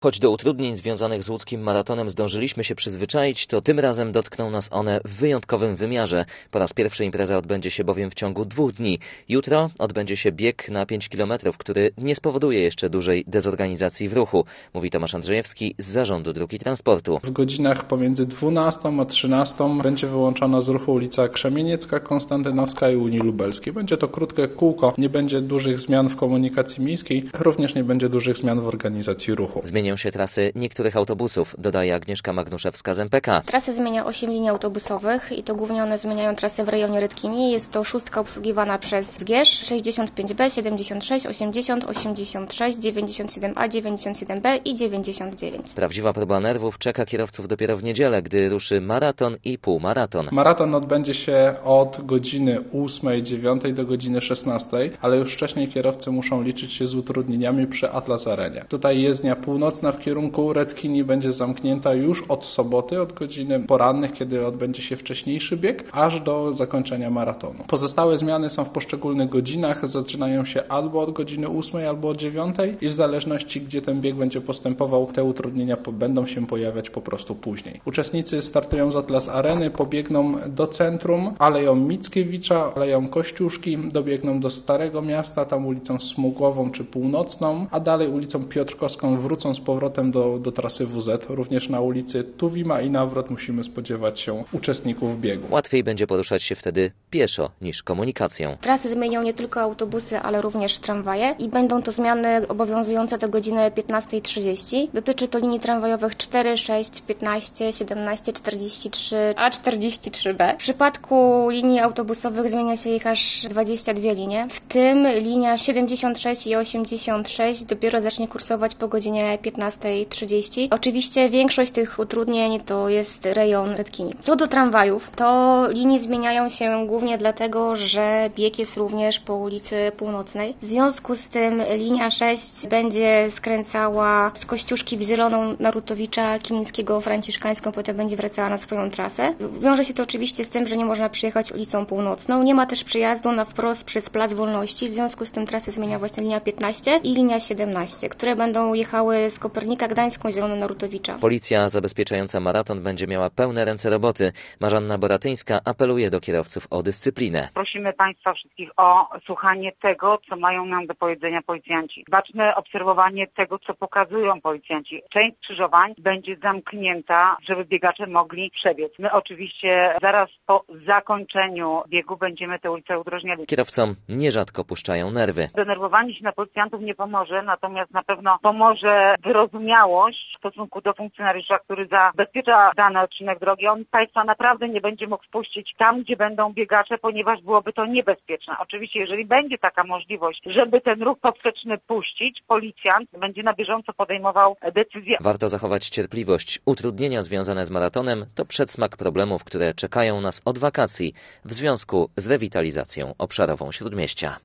Choć do utrudnień związanych z łódzkim maratonem zdążyliśmy się przyzwyczaić, to tym razem dotkną nas one w wyjątkowym wymiarze. Po raz pierwszy impreza odbędzie się bowiem w ciągu 2 dni. Jutro odbędzie się bieg na 5 km, który nie spowoduje jeszcze dużej dezorganizacji w ruchu, mówi Tomasz Andrzejewski z Zarządu Dróg i Transportu. W godzinach pomiędzy 12 a 13 będzie wyłączona z ruchu ulica Krzemieniecka, Konstantynowska i Unii Lubelskiej. Będzie to krótkie kółko, nie będzie dużych zmian w komunikacji miejskiej, również nie będzie dużych zmian w organizacji ruchu. Zmienią się trasy niektórych autobusów, dodaje Agnieszka Magnuszewska z MPK. Trasę zmienia 8 linii autobusowych i to głównie one zmieniają trasę w rejonie Redkini. Jest to 6 obsługiwana przez Zgierz, 65B, 76, 80, 86, 97A, 97B i 99. Prawdziwa próba nerwów czeka kierowców dopiero w niedzielę, gdy ruszy maraton i półmaraton. Maraton odbędzie się od godziny 8-9 do godziny 16, ale już wcześniej kierowcy muszą liczyć się z utrudnieniami przy Atlas Arenie. Tutaj jezdnia północna w kierunku Redkini będzie zamknięta już od soboty, od godziny porannych, kiedy odbędzie się wcześniejszy bieg, aż do zakończenia maratonu. Pozostałe zmiany są w poszczególnych godzinach, zaczynają się albo od godziny 8, albo od 9 i w zależności, gdzie ten bieg będzie postępował, te utrudnienia będą się pojawiać po prostu później. Uczestnicy startują z Atlas Areny, pobiegną do centrum, Aleją Mickiewicza, Aleją Kościuszki, dobiegną do Starego Miasta, tam ulicą Smugłową czy Północną, a dalej ulicą Piotrkowską wrócą z powrotem do trasy WZ. Również na ulicy Tuwima i Nawrot musimy spodziewać się uczestników biegu. Łatwiej będzie poruszać się wtedy pieszo niż komunikacją. Trasy zmienią nie tylko autobusy, ale również tramwaje i będą to zmiany obowiązujące do godziny 15:30. Dotyczy to linii tramwajowych 4, 6, 15, 17, 43, a 43B. W przypadku linii autobusowych zmienia się ich aż 22 linie, w tym linia 76 i 86 dopiero zacznie kursować po godzinie 15:30. Oczywiście większość tych utrudnień to jest rejon Redkini. Co do tramwajów, to linie zmieniają się głównie dlatego, że bieg jest również po ulicy Północnej. W związku z tym linia 6 będzie skręcała z Kościuszki w Zieloną na Rutowicza, Kilińskiego, Franciszkańską, potem będzie wracała na swoją trasę. Wiąże się to oczywiście z tym, że nie można przyjechać ulicą Północną. Nie ma też przyjazdu na wprost przez Plac Wolności, w związku z tym trasę zmienia właśnie linia 15 i linia 17, które będą jechały z Kopernika Gdańską, Zieloną na Rutowicza. Policja zabezpieczająca maraton będzie miała pełne ręce roboty. Marzanna Boratyńska apeluje do kierowców o dyscyplinę. Prosimy Państwa wszystkich o słuchanie tego, co mają nam do powiedzenia policjanci. Baczne obserwowanie tego, co pokazują policjanci. Część skrzyżowań będzie zamknięta, żeby biegacze mogli przebiec. My oczywiście zaraz po zakończeniu biegu będziemy te ulice udrożniali. Kierowcom nierzadko puszczają nerwy. Denerwowanie się na policjantów nie pomoże, natomiast na pewno pomoże wyrozumiałość w stosunku do funkcjonariusza, który zabezpiecza dany odcinek drogi. On Państwa naprawdę nie będzie mógł wpuścić tam, gdzie będą biegacze, ponieważ byłoby to niebezpieczne. Oczywiście, jeżeli będzie taka możliwość, żeby ten ruch poprzeczny puścić, policjant będzie na bieżąco podejmował decyzję. Warto zachować cierpliwość. Utrudnienia związane z maratonem to przedsmak problemów, które czekają nas od wakacji w związku z rewitalizacją obszarową Śródmieścia.